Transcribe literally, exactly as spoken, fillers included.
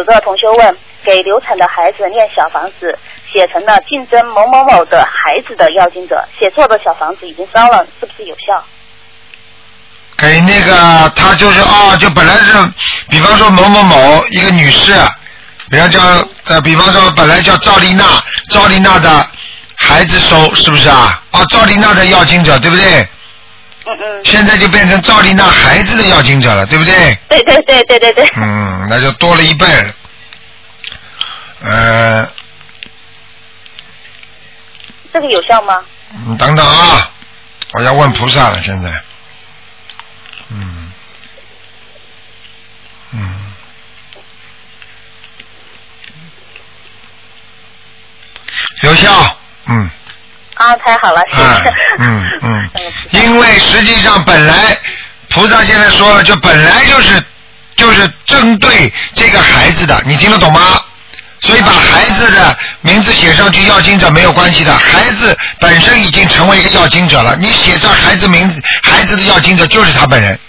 个同学问，给流产的孩子念小房子，写成了竞争某某某的孩子的要经者，写错的小房子已经烧了，是不是有效？ 给那个他就是哦，就本来是，比方说某某某一个女士，比方叫呃，比方说本来叫赵丽娜，赵丽娜的孩子收是不是啊？哦，赵丽娜的要经者对不对？ 嗯嗯。 现在就变成赵丽娜孩子的要经者了，对不对？ 对对对对对对。 嗯，那就多了一倍了。呃。 这个有效吗？ 嗯，等等啊，我要问菩萨了，现在。嗯。嗯。有效，嗯。 啊，太好了，谢谢。 嗯嗯。因为实际上本来菩萨现在说了，就本来就是就是针对这个孩子的，你听得懂吗？所以把孩子的名字写上去，要经者没有关系的。孩子本身已经成为一个要经者了，你写上孩子名字，孩子的要经者就是他本人。